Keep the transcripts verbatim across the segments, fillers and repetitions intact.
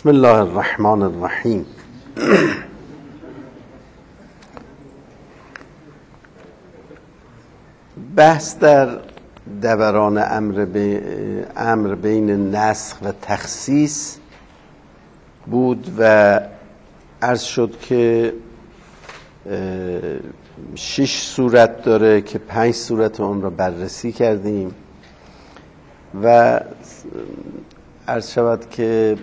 بسم الله الرحمن الرحیم. بحث در دوران امر, بی... امر بین نسخ و تخصیص بود و عرض شد که شش صورت داره که پنج صورت اون را بررسی کردیم و عرض شود که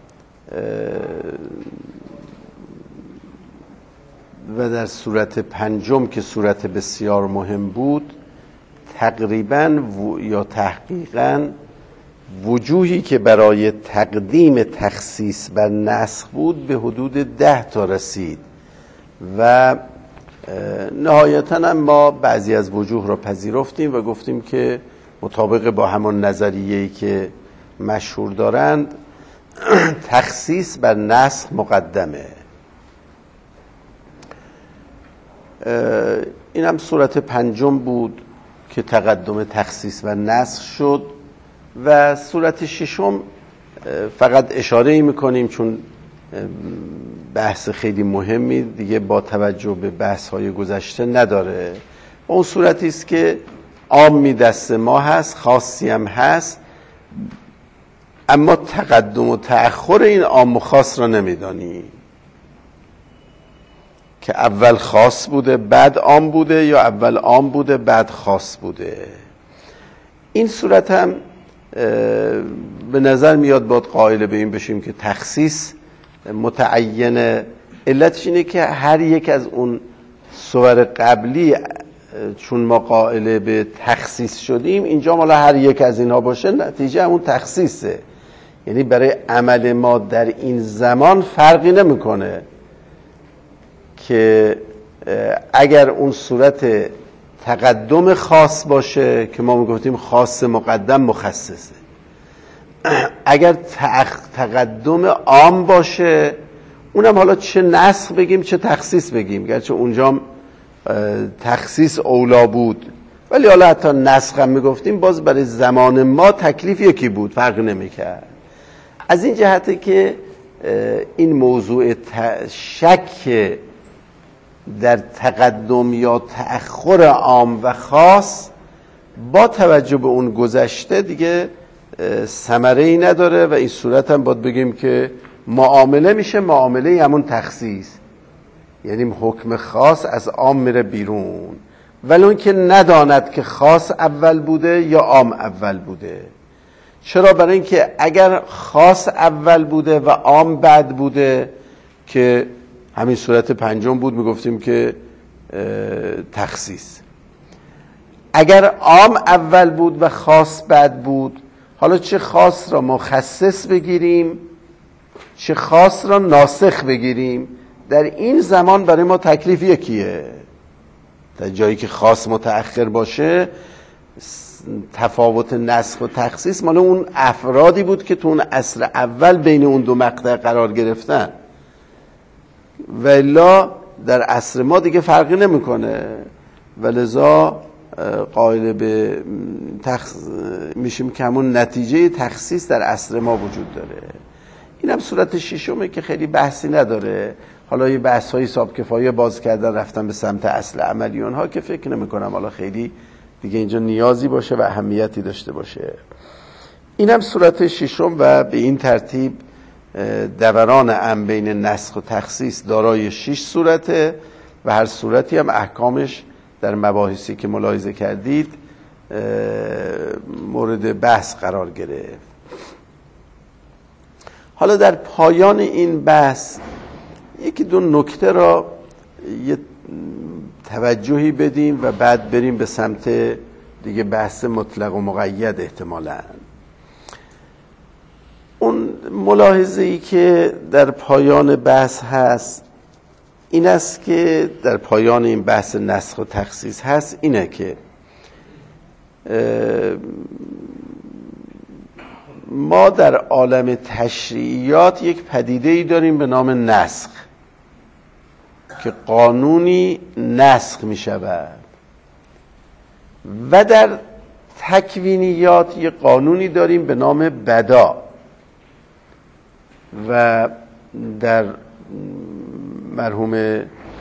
و در صورت پنجم که صورت بسیار مهم بود تقریباً و... یا تحقیقاً وجوهی که برای تقدیم تخصیص بر نسخ بود به حدود ده تا رسید و نهایتاً هم ما بعضی از وجوه را پذیرفتیم و گفتیم که مطابق با همان نظریه‌ای که مشهور دارند تخصیص بر نسخ مقدمه. این هم صورت پنجم بود که تقدم تخصیص و نسخ شد و صورت ششم فقط اشاره ای میکنیم چون بحث خیلی مهمی دیگه با توجه به بحث های گذشته نداره. اون صورتی است که عامی دست ما هست، خاصی هم هست، اما تقدم و تأخر این عام و خاص را نمیدانی که اول خاص بوده بعد عام بوده یا اول عام بوده بعد خاص بوده. این صورت هم به نظر میاد باید قائل به این بشیم که تخصیص متعینه. علتش اینه که هر یک از اون صور قبلی چون ما قائل به تخصیص شدیم اینجا مالا هر یک از اینها باشه نتیجه همون تخصیصه، یعنی برای عمل ما در این زمان فرقی نمیکنه که اگر اون صورت تقدم خاص باشه که ما میگفتیم خاص مقدم مخصصه، اگر تقدم عام باشه اونم حالا چه نسخ بگیم چه تخصیص بگیم، گرچه اونجا تخصیص اولا بود ولی حالا حتی نسخ هم میگفتیم باز برای زمان ما تکلیف یکی بود، فرق نمیکرد. از این جهته که این موضوع شک در تقدم یا تأخر عام و خاص با توجه به اون گذشته دیگه ثمره‌ای نداره و این صورت هم باید بگیم که معامله میشه معامله همون تخصیص، یعنی حکم خاص از عام میره بیرون ولی اون که نداند که خاص اول بوده یا عام اول بوده. چرا؟ برای اینکه اگر خاص اول بوده و عام بعد بوده که همین صورت پنجم بود میگفتیم که تخصیص، اگر عام اول بود و خاص بعد بود حالا چه خاص را مخصص بگیریم چه خاص را ناسخ بگیریم در این زمان برای ما تکلیف یکیه. در جایی که خاص متأخر باشه تفاوت نسخ و تخصیص مال اون افرادی بود که تو اون عصر اول بین اون دو مقطع قرار گرفتن و الا در عصر ما دیگه فرقی نمیکنه و لذا قائل به تخص... میشیم که همون نتیجه تخصیص در عصر ما وجود داره. این هم صورت ششمه که خیلی بحثی نداره. حالا یه بحث های حساب کفایه باز کردن رفتن به سمت اصل عملی اونها که فکر نمی کنم حالا خیلی دیگه اینجا نیازی باشه و اهمیتی داشته باشه. این هم صورت ششم و به این ترتیب دوران امر بین نسخ و تخصیص دارای شش صورته و هر صورتی هم احکامش در مباحثی که ملاحظه کردید مورد بحث قرار گرفت. حالا در پایان این بحث یکی دو نکته را یه توجهی بدیم و بعد بریم به سمت دیگه بحث مطلق و مقید. احتمالاً اون ملاحظه‌ای که در پایان بحث هست این است که در پایان این بحث نسخ و تخصیص هست اینه که ما در عالم تشریعیات یک پدیده‌ای داریم به نام نسخ که قانونی نسخ می شود و در تکوینیات یک قانونی داریم به نام بدا و در مرحوم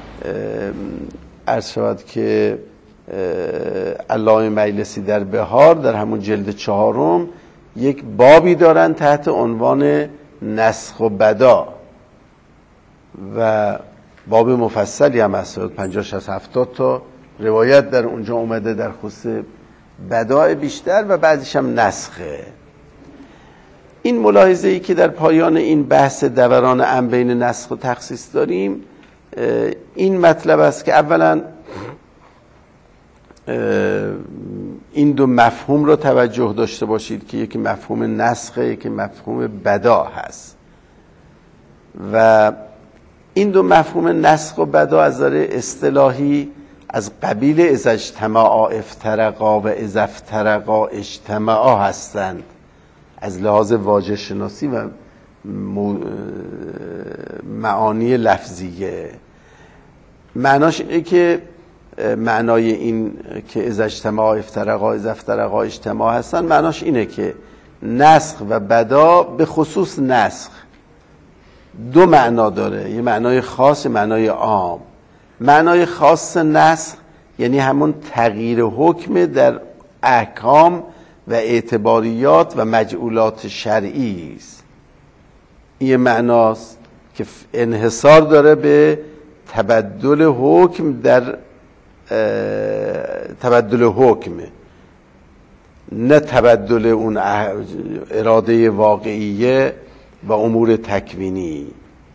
عرض شود که علامه مجلسی در بهار در همون جلد چهارم یک بابی دارن تحت عنوان نسخ و بدا و باب مفصلی هم هست، پنجاه شصت هفتاد تا روایت در اونجا اومده در خصوص بداع بیشتر و بعضیش هم نسخه. این ملاحظه ای که در پایان این بحث دوران ام بین نسخ و تخصیص داریم این مطلب است که اولا این دو مفهوم رو توجه داشته باشید که یکی مفهوم نسخه، یکی مفهوم بداع هست و این دو مفهوم نسخ و بداع از نظر اصطلاحی از قبیل اذا اجتماعا افترقا و اذا افترقا اجتماعا هستند از لحاظ واژه شناسی و معانی لفظیه. معناش اینه که معنای این که اذا اجتماعا افترقا اذا افترقا اجتماع هستن معناش اینه که نسخ و بداع به خصوص نسخ دو معنا داره، یه معنای خاص، یه معنای عام. معنای خاص نسخ یعنی همون تغییر حکم در احکام و اعتباریات و مجعولات شرعی است. این معناست که انحصار داره به تبدل حکم در تبدل حکم، نه تبدل اون اراده واقعیه و امور تکوینی.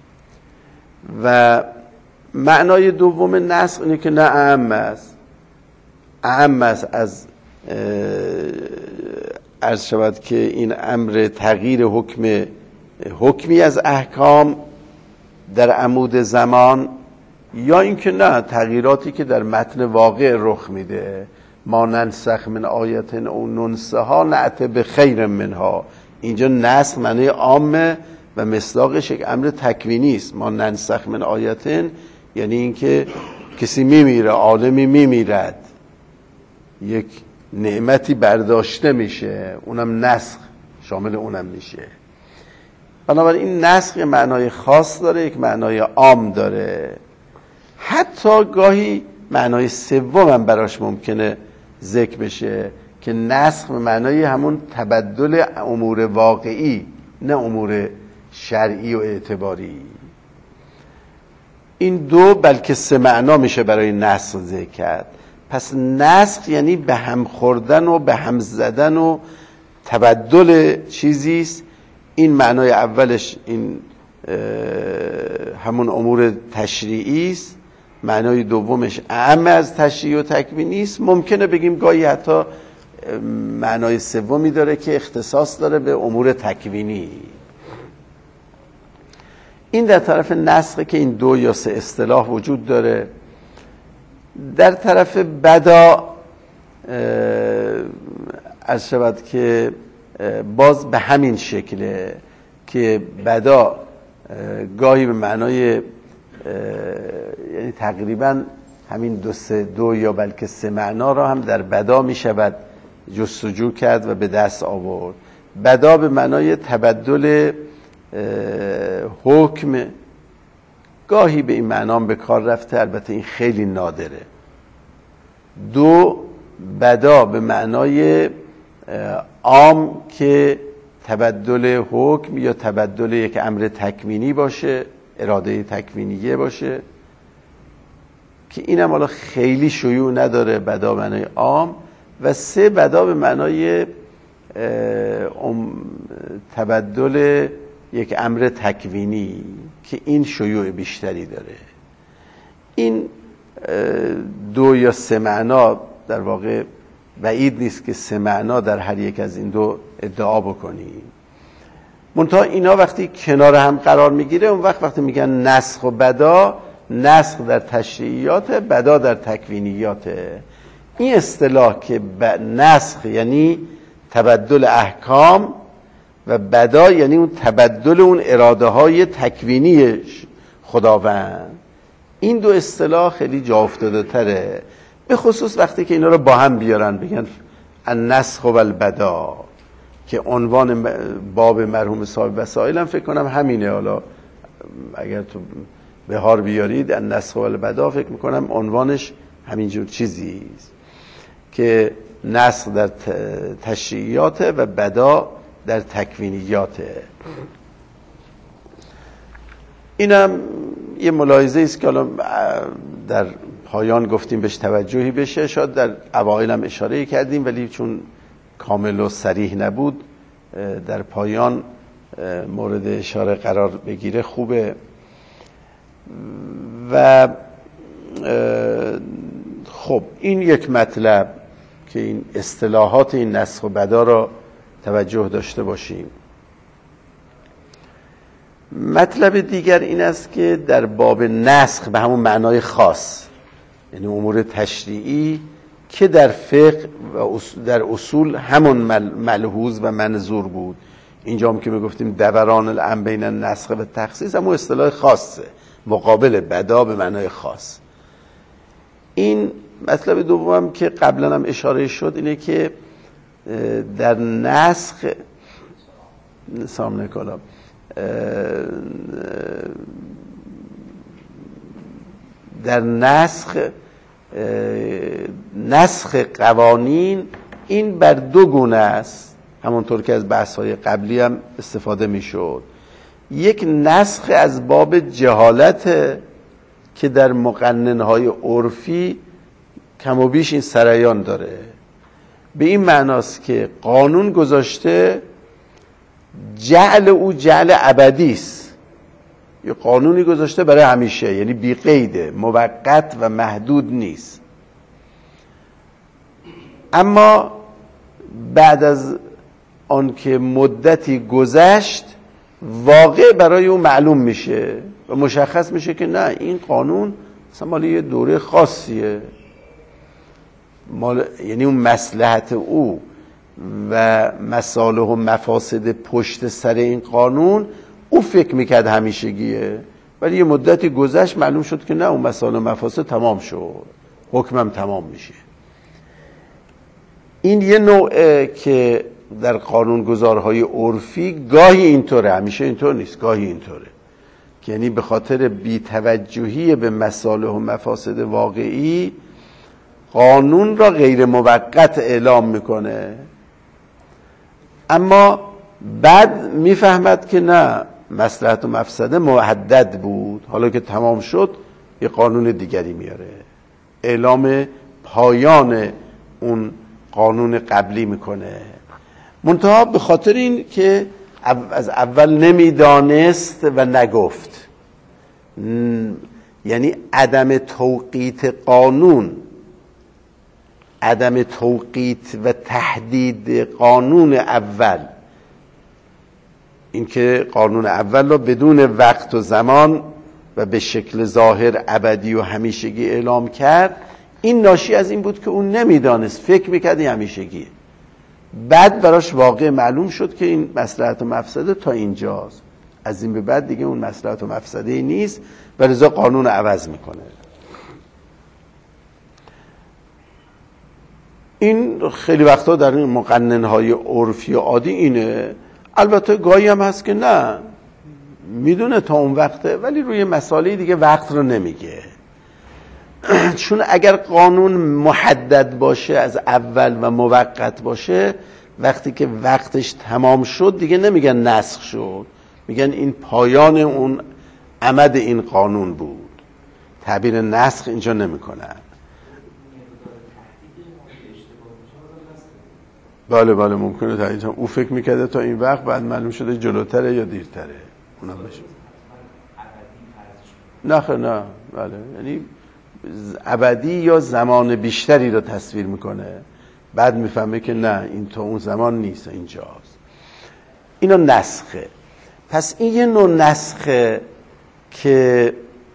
و معنای دوم نسخ اینه که نه اعم است، اعم است از عرض شود که این امر تغییر حکم حکمی از احکام در عمود زمان، یا اینکه نه تغییراتی که در متن واقع رخ میده. ما ننسخ من آیت او ننسها نأتی بخیر منها. اینجا نسخ معنی عامه و مصداقش یک امر تکوینی است. ما ننسخ من آیت یعنی اینکه کسی میمیره، عالمی میمیرد، یک نعمتی برداشته میشه، اونم نسخ شامل اونم میشه. بنابراین این نسخ یک معنای خاص داره، یک معنای عام داره. حتی گاهی معنای سوم هم براش ممکنه ذکر بشه که نسخ به معنای همون تبدل امور واقعی، نه امور شرعی و اعتباری. این دو بلکه سه معنا میشه برای نسخ ذکر کرد. پس نسخ یعنی به هم خوردن و به هم زدن و تبدل چیزیست. این معنای اولش این همون امور تشریعی است، معنای دومش اعم از تشریع و تکوینی است. ممکنه بگیم گاهی حتی معنای سومی داره که اختصاص داره به امور تکوینی. این در طرف نسخ که این دو یا سه اصطلاح وجود داره. در طرف بداع عرض شود که باز به همین شکله که بداع گاهی به معنای یعنی تقریبا همین دو سه دو یا بلکه سه معنا را هم در بداع می شود جستجو کرد و به دست آورد. بداع به معنای تبدل حکم گاهی به این معنا به کار رفته، البته این خیلی نادره. دو بداع به معنای عام که تبدل حکم یا تبدل یک امر تکوینی باشه، اراده تکوینیه باشه، که اینم حالا خیلی شیوع نداره بداع به معنای عام. و سه بداع به معنای تبدل یک امر تکوینی که این شیوع بیشتری داره. این دو یا سه معنا در واقع بعید نیست که سه معنا در هر یک از این دو ادعا بکنیم. منتها اینا وقتی کنار هم قرار میگیره اون وقت وقتی میگن نسخ و بداع، نسخ در تشریعیات، بداع در تکوینیاته. این اصطلاح که نسخ یعنی تبدل احکام و بداع یعنی اون تبدل اون اراده های تکوینی خداوند، این دو اصطلاح خیلی جا افتاده تره، به خصوص وقتی که اینا رو با هم بیارن بگن النسخ و البداع، که عنوان باب مرحوم صاحب وسائل هم فکر کنم همینه. حالا اگر تو بهار بیارید النسخ و البدا فکر میکنم عنوانش همینجور چیزی است که نسخ در تشریعیات و بدا در تکوینیاته. اینم یه ملاحظه است که حالا در پایان گفتیم بهش توجهی بشه، شاید در اوایل هم اشاره کردیم ولی چون کامل و صریح نبود در پایان مورد اشاره قرار بگیره خوبه. و خب این یک مطلب که این اصطلاحات این نسخ و بدا را توجه داشته باشیم. مطلب دیگر این است که در باب نسخ به همون معنای خاص، یعنی امور تشریعی که در فقه و در اصول همون ملحوظ و منظور بود، اینجا هم که میگفتیم دوران الامر بین النسخ و تخصیص همون اصطلاح خاصه مقابل بدا به معنای خاص. این مطلب دوم که قبلا هم اشاره شد اینه که در نسخ سامنه کلام در نسخ نسخ قوانین این بر دو گونه است، همونطور که از بحث‌های قبلی هم استفاده می‌شد. یک نسخ از باب جهالت که در مقنن‌های عرفی کم و بیش این سرایان داره، به این معناست که قانون گذاشته جعل او جعل ابدی است، یه قانونی گذاشته برای همیشه، یعنی بی قیده، موقت و محدود نیست. اما بعد از آنکه مدتی گذشت واقع برای او معلوم میشه و مشخص میشه که نه این قانون مثلا مال یه دوره خاصیه، مال یعنی اون مصلحت او و مصالح و مفاسد پشت سر این قانون او فکر میکرد همیشگیه، ولی یه مدتی گذشت معلوم شد که نه اون مصالح و مفاسد تمام شد، حکمم تمام میشه. این یه نوعه که در قانونگذارهای عرفی گاهی اینطوره، همیشه اینطور نیست، گاهی اینطوره که یعنی به خاطر بی‌توجهی به مصالح و مفاسد واقعی قانون را غیر موقت اعلام میکنه، اما بعد میفهمد که نه مصلحت و مفسده محدد بود، حالا که تمام شد یه قانون دیگری میاره، اعلام پایان اون قانون قبلی میکنه. منتها به خاطر این که از اول نمیدانست و نگفت، یعنی عدم توقیت قانون، عدم توقیت و تحدید قانون اول، اینکه قانون اول رو بدون وقت و زمان و به شکل ظاهر ابدی و همیشگی اعلام کرد، این ناشی از این بود که اون نمیدانست، فکر میکرد این همیشگیه. بعد براش واقع معلوم شد که این مصلحت و مفسده تا اینجاست، از این به بعد دیگه اون مصلحت و مفسده نیست و لذا قانون عوض میکنه. این خیلی وقتا در این مقننهای عرفی عادی اینه. البته گاهی هم هست که نه میدونه تا اون وقته ولی روی مسائل دیگه وقت رو نمیگه، چون اگر قانون محدد باشه از اول و موقت باشه، وقتی که وقتش تمام شد دیگه نمیگن نسخ شد، میگن این پایان اون عمد این قانون بود، تعبیر نسخ اینجا نمیکنن. بله بله ممکنه تایید او فکر میکرده تا این وقت، بعد معلوم شده جلوتره یا دیرتره، اونم بشه. نه خیر نه، بله یعنی ابدی یا زمان بیشتری رو تصویر میکنه، بعد میفهمه که نه این تا اون زمان نیست، اینجاست. اینا نسخه. پس این یه نوع نسخه که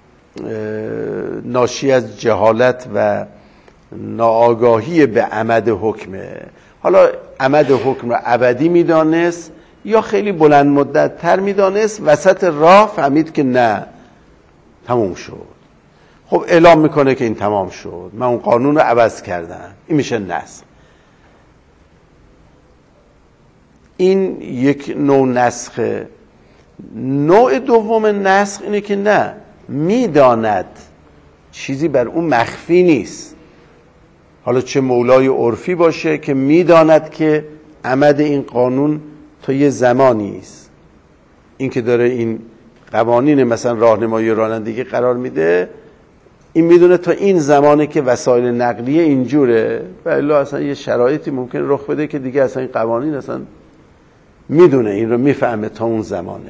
ناشی از جهالت و ناآگاهی به عمد حکمه. حالا عمد حکم رو ابدی میدانست یا خیلی بلند مدت تر میدانست، وسط راه فهمید که نه تموم شد، خب اعلام میکنه که این تمام شد، من اون قانون رو عوض کردم، این میشه نسخ. این یک نوع نسخه. نوع دوم نسخ اینه که نه، میداند، چیزی بر اون مخفی نیست. حالا چه مولای عرفی باشه که میداند که عمد این قانون تا یه زمانی است. این که داره این قوانین مثلا راهنمایی رانندگی قرار میده، این میدونه تا این زمانه که وسایل نقلیه اینجوره، و الا اصلا یه شرایطی ممکن رخ بده که دیگه اصلا این قوانین اصلا میدونه، این رو میفهمه تا اون زمانه.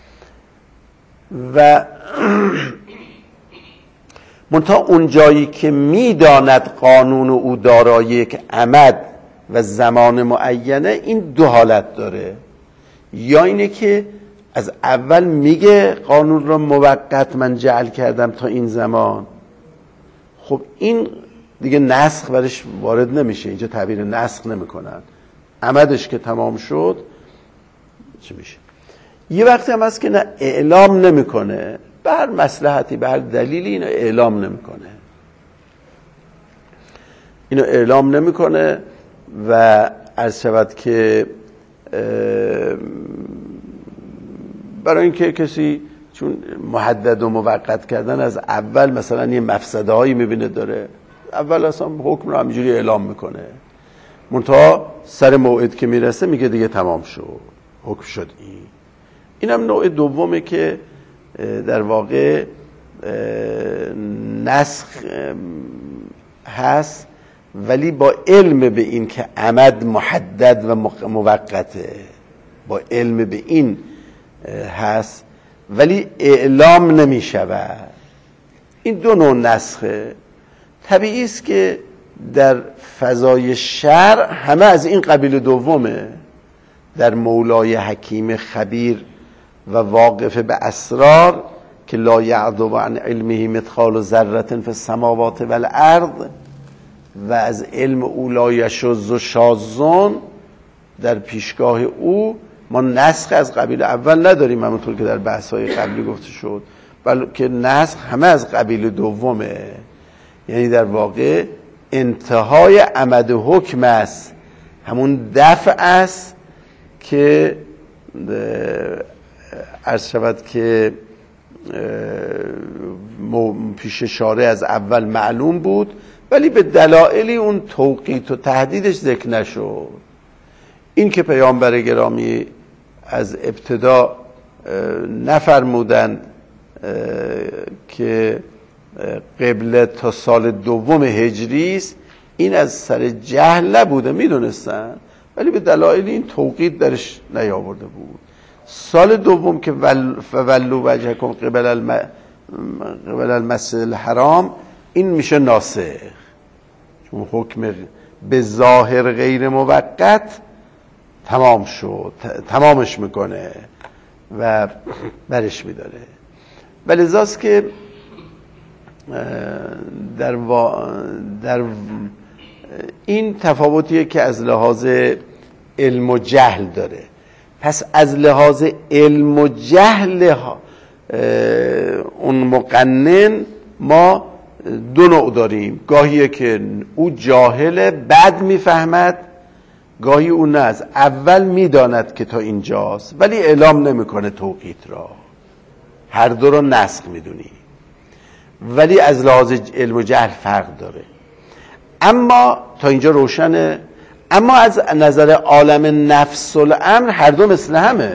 و منتها اون جایی که میداند قانون او دارای یک عمد و زمان معینه، این دو حالت داره. یا اینه که از اول میگه قانون رو موقت من جعل کردم تا این زمان، خب این دیگه نسخ برش وارد نمیشه، اینجا تعبیر نسخ نمیکنن، عمدش که تمام شد چه میشه. یه وقتی هم هست که نه، اعلام نمیکنه، به هر مصلحتی به هر دلیلی اینو اعلام نمیکنه، اینو اعلام نمیکنه و عرض شود که برای اینکه کسی چون محدد و موقت کردن از اول مثلا یه مفسده هایی میبینه داره، اول اصلا حکم رو همینجوری اعلام میکنه، منتها سر موعد که میرسه میگه دیگه تمام شد، حکم شد. این اینم نوع دومه که در واقع نسخ هست، ولی با علم به این که عمد محدد و موقته، با علم به این هست ولی اعلام نمی شود. این دو نوع نسخه. طبیعی است که در فضای شرع همه از این قبیل دومه. در مولای حکیم خبیر و واقف به اسرار که لا یعذب عن علمه مثقال ذره فی السماوات والارض و از علم او لا یشذ شاذ، در پیشگاه او ما نسخ از قبیل اول نداریم، همونطور که در بحث‌های قبلی گفته شد، بلکه نسخ همه از قبیل دومه. یعنی در واقع انتهای عمد حکم است، همون دفع است که عرض شود که پیش شارع از اول معلوم بود، ولی به دلایلی اون توقیت و تهدیدش ذکر نشد. این که پیامبر گرامی از ابتدا نفرمودند که قبله تا سال دوم هجری است، این از سر جهل نبوده، میدونستن، ولی به دلایل این توقیت درش نیاورده بود. سال دوم که فولوا وجهکم قبل الم... قبل المسجد الحرام، این میشه ناسخ، چون حکم به ظاهر غیر موقت تمام شد، تمامش میکنه و برش میداره. ولذاست که در, و... در این تفاوتیه که از لحاظ علم و جهل داره. پس از لحاظ علم و جهل اون مقنن ما دو نوع داریم، گاهیه که او جاهله بعد میفهمد، گاهی او نه، از اول میداند که تا اینجاست ولی اعلام نمیکنه توقیت را. هر دو را نسخ میدونی، ولی از لحاظ علم و جهل فرق داره. اما تا اینجا روشنه. اما از نظر عالم نفس الامر هر دو مثل همه.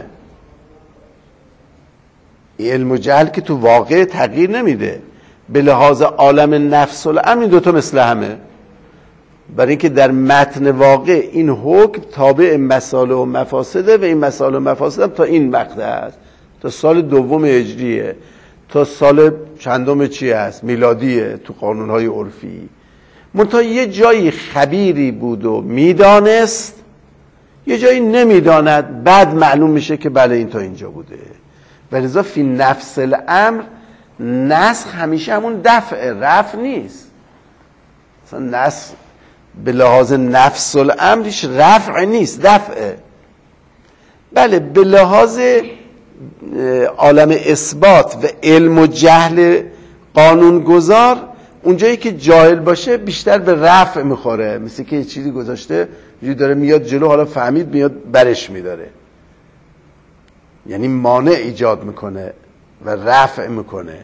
علم و جهل که تو واقع تغییر نمیده، به لحاظ عالم نفس الامر این دوتا مثل همه، برای اینکه در متن واقع این حکم تابع مصالح و مفاسده و این مصالح و مفاسد هم تا این وقت هست، تا سال دوم هجریه، تا سال چندم چی هست میلادیه تو قانونهای عرفی. منتها یه جایی خبیری بود و میدانست، یه جایی نمیداند، بعد معلوم میشه که بله این تا اینجا بوده. ولذا فی نفس الامر نسخ همیشه همون دفع، رفع نیست. مثلا نسخ به لحاظ نفس الامرش رفع نیست، دفعه. بله به لحاظ عالم اثبات و علم و جهل قانونگذار اونجایی که جاهل باشه بیشتر به رفع میخوره، مثل که یه چیزی گذاشته یه داره میاد جلو، حالا فهمید میاد برش میداره، یعنی مانع ایجاد میکنه و رفع میکنه.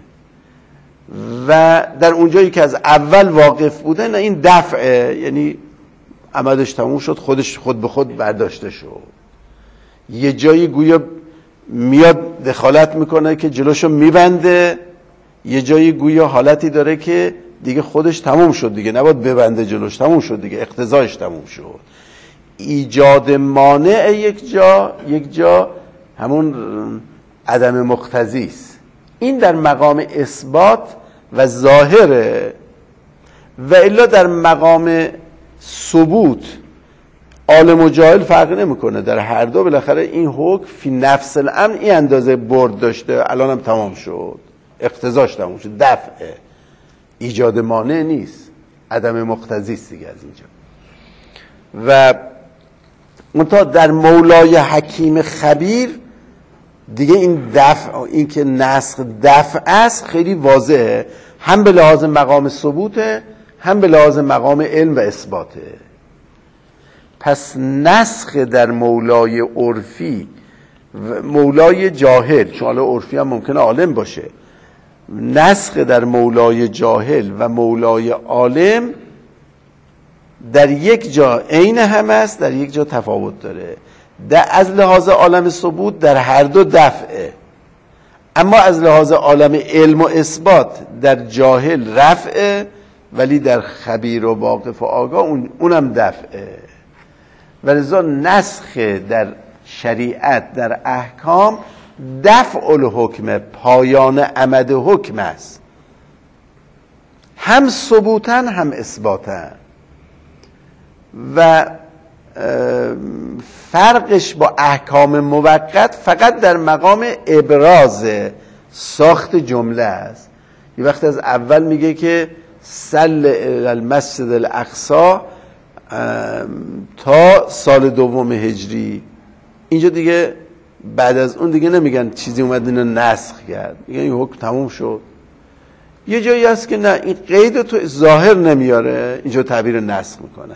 و در اونجایی که از اول واقف بوده نه، این دفعه، یعنی عملش تموم شد، خودش خود به خود برداشته شد. یه جایی گویا میاد دخالت میکنه که جلوشو میبنده، یه جایی گویا حالتی داره که دیگه خودش تموم شد، دیگه نباید ببنده جلوش، تموم شد دیگه، اقتضایش تموم شد. ایجاد مانع یک جا یک جا همون عدم مقتضی است. این در مقام اثبات و ظاهره، و الا در مقام ثبوت عالم و جاهل فرق نمیکنه، در هر دو بالاخره این حکم فی نفس الامر این اندازه برد داشته، الان هم تمام شد، اقتضاش تمام شد، دفعه، ایجاد مانع نیست، عدم مقتضی است دیگه از اینجا. و منتها در مولای حکیم خبیر دیگه این دفع، این که نسخ دفع است خیلی واضحه، هم به لحاظ مقام ثبوته هم به لحاظ مقام علم و اثباته. پس نسخ در مولای عرفی و مولای جاهل، چون حالا عرفی هم ممکنه عالم باشه، نسخ در مولای جاهل و مولای عالم در یک جا عین هم است، در یک جا تفاوت داره. در از لحاظ عالم ثبوت در هر دو دفعه، اما از لحاظ عالم علم و اثبات در جاهل رفعه، ولی در خبیر و واقف و آگاه اون اونم دفعه. ولذا نسخ در شریعت در احکام دفع الحکم، پایان عمد حکم است، هم ثبوتاً هم اثباتاً. و فرقش با احکام موقت فقط در مقام ابراز ساخت جمله است. یه وقت از اول میگه که صل المسجد الاقصی تا سال دوم هجری، اینجا دیگه بعد از اون دیگه نمیگن چیزی اومد اینو نسخ کرد، میگن این حکم تموم شد. یه جایی هست که نه، این قید تو ظاهر نمیاره، اینجا تعبیر نسخ میکنه.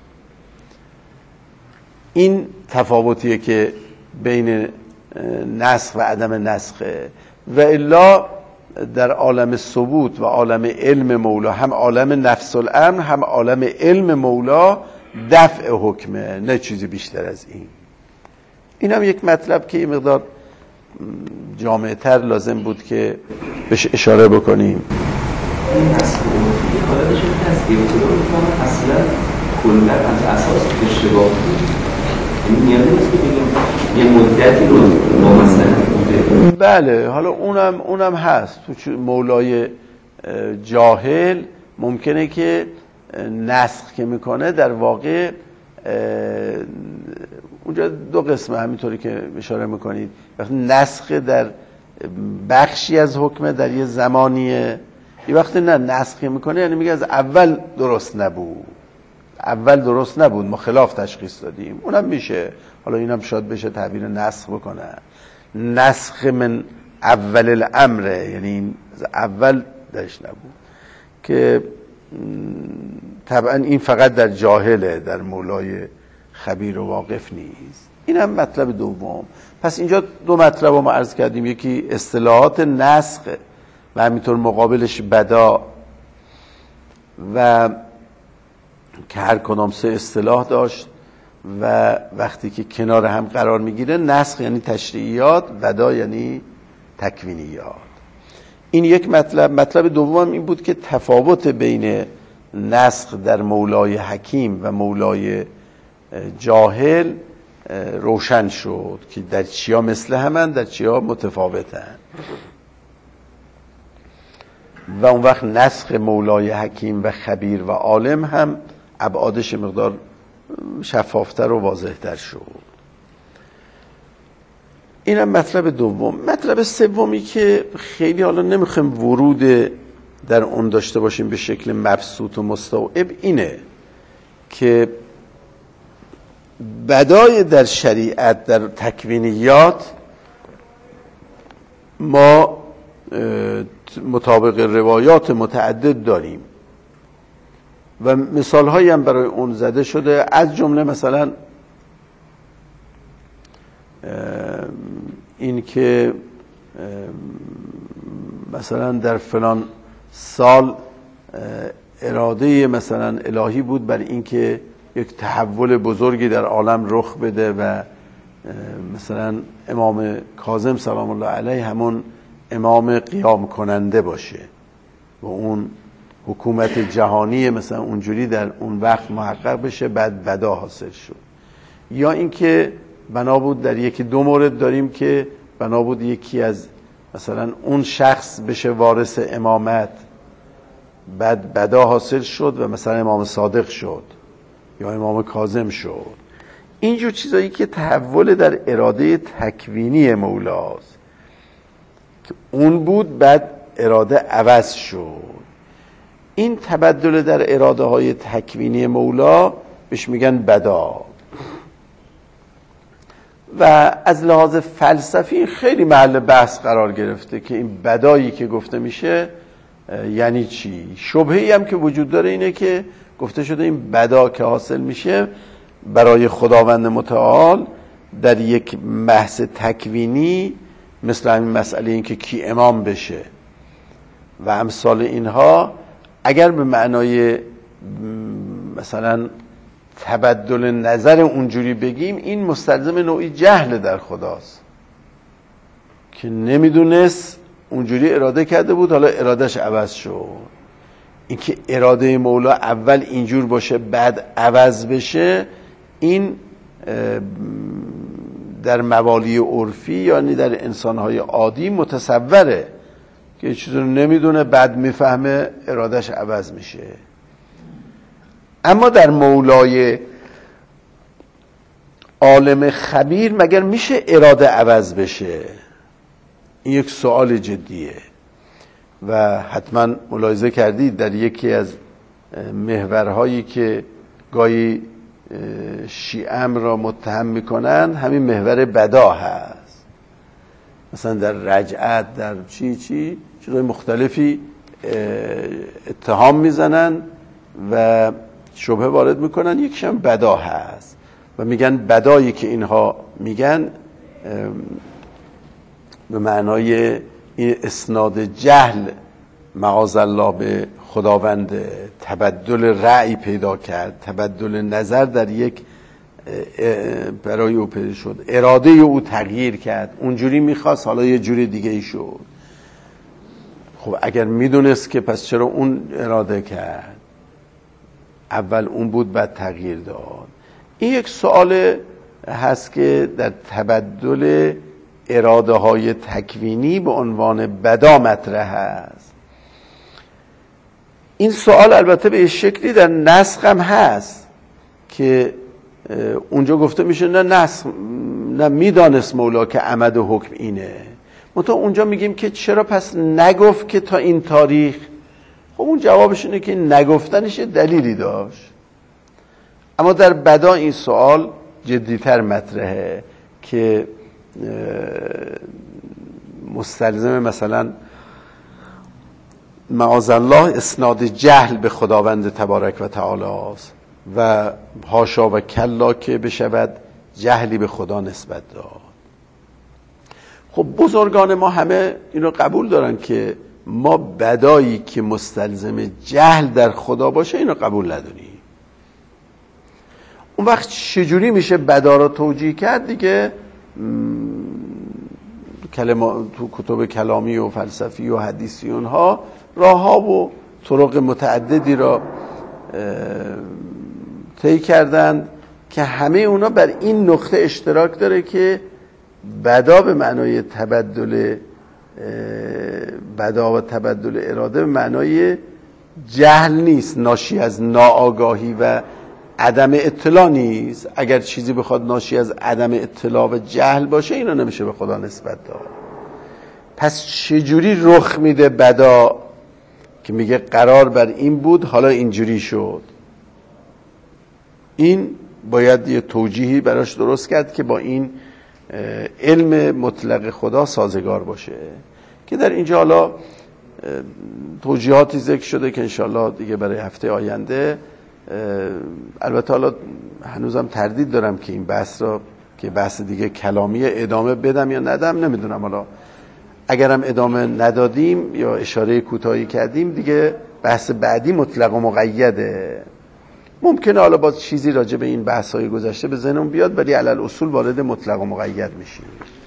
این تفاوتیه که بین نسخ و عدم نسخه. و الا در عالم ثبوت و عالم علم مولا، هم عالم نفس الامر هم عالم علم مولا دفع حکمه، نه چیزی بیشتر از این. این هم یک مطلب که یه مقدار جامع‌تر لازم بود که بهش اشاره بکنیم. این نسخ حکمی حالتش این هست که ابتدا اصلا کلا از اساس اشتباه بود، این نیازی نیست که بگیم یه مدتی رو ما مثلا بوده. بله، حالا اونم اونم هست تو مولای جاهل ممکنه که نسخ که میکنه در واقع اونجا دو قسمه، همینطوری که اشاره میکنید، وقتی نسخ در بخشی از حکمه در یه زمانیه، یه وقتی نه نسخ میکنه یعنی میگه از اول درست نبود، اول درست نبود ما خلاف تشخیص دادیم، اونم میشه. حالا اینم شاید بشه تعبیر نسخ بکنن، نسخ من اول الامره، یعنی از اول درش نبود، که طبعا این فقط در جاهله، در مولای خبیر و واقف نیست. این هم مطلب دوم. پس اینجا دو مطلب رو ما عرض کردیم، یکی اصطلاحات نسخ و همینطور مقابلش بدا، و که هر کدام سه اصطلاح داشت و وقتی که کنار هم قرار میگیره، نسخ یعنی تشریعیات، بدا یعنی تکوینیات. این یک مطلب. مطلب دوم این بود که تفاوت بین نسخ در مولای حکیم و مولای جاهل روشن شد که در چیا مثل همن، در چیا متفاوتن. و اون وقت نسخ مولای حکیم و خبیر و عالم هم ابعادش مقدار شفافتر و واضحتر شد. اینم مطلب دوم. مطلب سومی که خیلی حالا نمیخوایم ورود در اون داشته باشیم به شکل مبسوط و مستوعب، اینه که بدای در شریعت در تکوینیات ما مطابق روایات متعدد داریم. و مثال هایی هم برای اون زده شده، از جمله مثلا این که مثلا در فلان سال اراده مثلا الهی بود بر اینکه یک تحول بزرگی در عالم رخ بده و مثلا امام کاظم سلام الله علیه همون امام قیام کننده باشه و اون حکومت جهانی مثلا اونجوری در اون وقت محقق بشه، بعد بدا حاصل شد. یا اینکه بنا بود در یکی دو مورد داریم که بنا بود یکی از مثلا اون شخص بشه وارث امامت، بعد بدا حاصل شد و مثلا امام صادق شد یا امام کاظم شد. اینجور چیزایی که تحول در اراده تکوینی مولاست که اون بود بعد اراده عوض شد. این تبدل در اراده های تکوینی مولا بهش میگن بدا. و از لحاظ فلسفی خیلی محل بحث قرار گرفته که این بدایی که گفته میشه یعنی چی. شبهه‌ای هم که وجود داره اینه که گفته شده این بدا که حاصل میشه برای خداوند متعال در یک بحث تکوینی، مثل همین مسئله این که کی امام بشه و امثال اینها، اگر به معنای مثلا تبدل نظر اونجوری بگیم، این مستلزم نوعی جهل در خداست که نمیدونست، اونجوری اراده کرده بود حالا ارادش عوض شد. اینکه اراده مولا اول اینجور باشه بعد عوض بشه، این در موالی عرفی یعنی در انسانهای عادی متصوره که یه چیزی رو نمیدونه بعد میفهمه ارادش عوض میشه. اما در مولای عالم خبیر مگر میشه اراده عوض بشه؟ این یک سوال جدیه و حتما ملاحظه کردید در یکی از محورهایی که گاهی شیعه را متهم میکنن همین محور بدا هست. مثلا در رجعت، در چی چی چیزهای مختلفی اتهام میزنن و شبهه وارد میکنن، یکیش هم بدا هست و میگن بدایی که اینها میگن به معنای این اسناد جهل معاذ الله به خداوند، تبدل رأی پیدا کرد، تبدل نظر در یک برای او پیدا شد، اراده او تغییر کرد، اونجوری میخواست حالا یه جوری دیگه ای شد. خب اگر میدونست که پس چرا اون اراده کرد؟ اول اون بود بعد تغییر داد. این یک سوال هست که در تبدل اراده های تکوینی به عنوان بدا مطرح هست. این سوال البته به شکلی در نسخ هم هست که اونجا گفته میشه نه نسخ نه میدانست مولا که عمد حکم اینه، منتها اونجا میگیم که چرا پس نگفت که تا این تاریخ؟ خب اون جوابش اینه که نگفتنش دلیلی داشت. اما در بدا این سوال جدیتر مطرحه که مستلزم مثلا معاذ الله اسناد جهل به خداوند تبارک و تعالی است و حاشا و کلا که بشود جهلی به خدا نسبت داد. خب بزرگان ما همه اینو قبول دارن که ما بدایی که مستلزم جهل در خدا باشه اینو قبول نداریم. اون وقت چجوری میشه بدا را توجیه کرد دیگه؟ کلمات تو کتب کلامی و فلسفی و حدیثی اونها راه ها و طرق متعددی را طی کردند که همه اونا بر این نقطه اشتراک داره که بدا به معنای تبدل بدا و تبدل اراده به معنای جهل نیست، ناشی از ناآگاهی و عدم اطلاع نیست. اگر چیزی بخواد ناشی از عدم اطلاع و جهل باشه اینو نمیشه به خدا نسبت داد. پس چجوری رخ میده بدا که میگه قرار بر این بود حالا اینجوری شد؟ این باید یه توجیهی براش درست کرد که با این علم مطلق خدا سازگار باشه، که در اینجا حالا توجیهاتی ذکر شده که انشالله دیگه برای هفته آینده. البته حالا هنوزم تردید دارم که این بحث را که بحث دیگه کلامی ادامه بدم یا ندم، نمیدونم. حالا اگرم ادامه ندادیم یا اشاره کوتاهی کردیم دیگه بحث بعدی مطلق و مقیده. ممکنه حالا باز چیزی راجع به این بحث‌های گذشته به ذهنم بیاد، ولی علل اصول وارد مطلق و مقید میشیم.